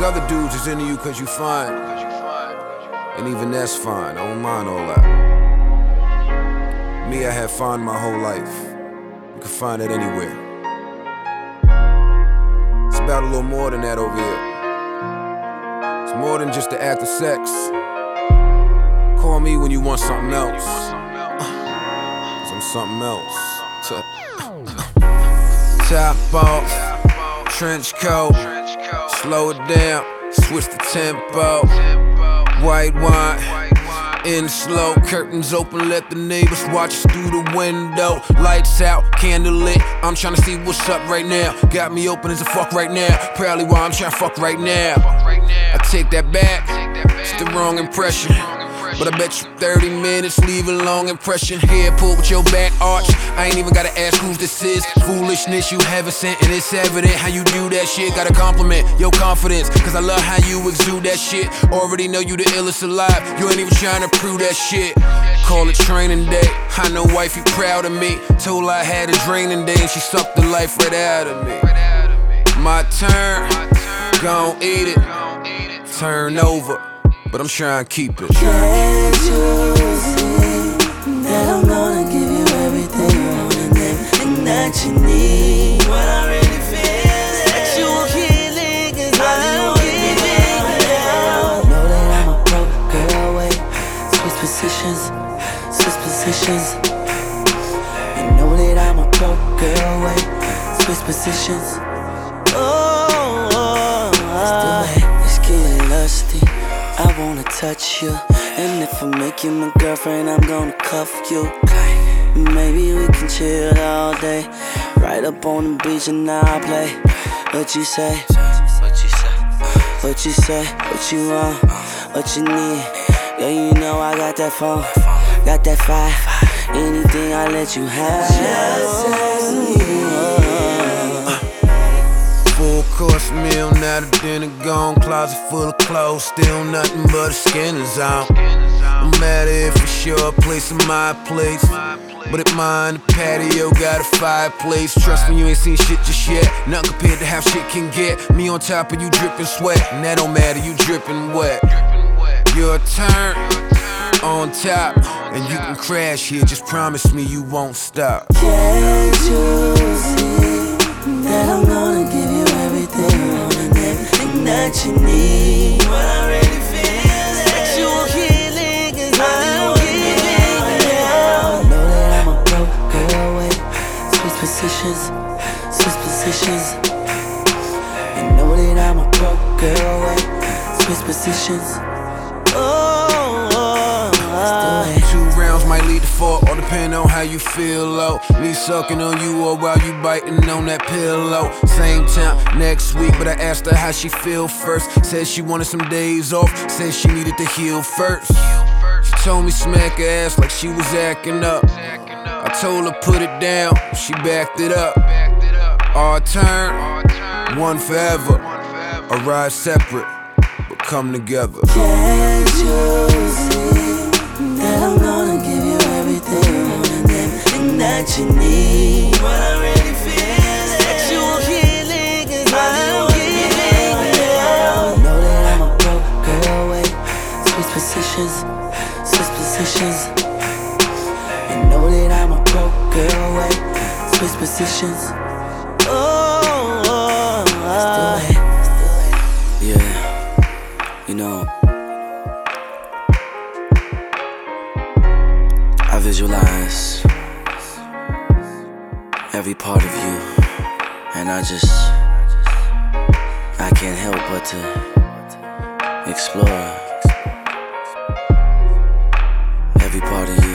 other dudes is into you cause you fine. And even that's fine, I don't mind all that. Me, I had fine my whole life. You can find it anywhere. It's about a little more than that over here. It's more than just the act of sex. Call me when you want something else. Cause I'm something else. Top off, trench coat, slow it down, switch the tempo. White wine, in slow, curtains open, let the neighbors watch us through the window. Lights out, candle lit, I'm tryna see what's up right now. Got me open as a fuck right now, probably why I'm tryna fuck right now. I take that back, it's the wrong impression. But I bet you 30 minutes leave a long impression. Head pulled with your back arch, I ain't even gotta ask who this is. Foolishness you haven't sent, and it's evident how you do that shit. Gotta compliment your confidence, cause I love how you exude that shit. Already know you the illest alive, you ain't even trying to prove that shit. Call it training day, I know wifey proud of me. Told her I had a draining day and she sucked the life right out of me. My turn, gon' eat it, turn over, but I'm trying to keep it. Can't you see that I'm gonna give you everything you want and everything that you need? What I really feel is that you healing is all you give now. Know that I'm a broke girl, wait. Switch positions, switch positions. You know that I'm a broke girl, wait. Switch positions. It's getting lusty. I wanna touch you, and if I make you my girlfriend, I'm gonna cuff you. Maybe we can chill all day, right up on the beach and I'll play. What you say? What you say? What you say? What you want? What you need? Yeah, you know I got that phone, got that fire. Anything I let you have. Just ask me. Full course meal, now the dinner gone. Closet full of clothes, still nothing but a skin is on. I'm mad at it for sure, place in my place. But at mine, the patio got a fireplace. Trust me, you ain't seen shit just yet. Nothing compared to how shit can get. Me on top of you dripping sweat, and that don't matter, you dripping wet. Your turn, on top, and you can crash here. Just promise me you won't stop. Can't you see that I'm gonna give you everything you want and everything that you need? What I really feel is that you healing is all you give now. Know that I'm a broke girl, wait. Switch positions, switch positions. You know that I'm a broke girl, wait. Switch positions. Two rounds might lead to 4, all depend on how you feel low. Me sucking on you or while you biting on that pillow. Same time next week, but I asked her how she feel first. Said she wanted some days off, said she needed to heal first. She told me smack her ass like she was acting up. I told her put it down, she backed it up. Our turn, one forever. A ride separate, but come together. Can't you see that I'm gonna give you everything you want and everything that you need? What I really feel is that you healing is all you give now. Know that I'm a broke girl, wait. Switch positions, switch positions. You know that I'm a broke girl, wait. Switch positions. Yeah, you know, I visualize every part of you, and I can't help but to explore every part of you.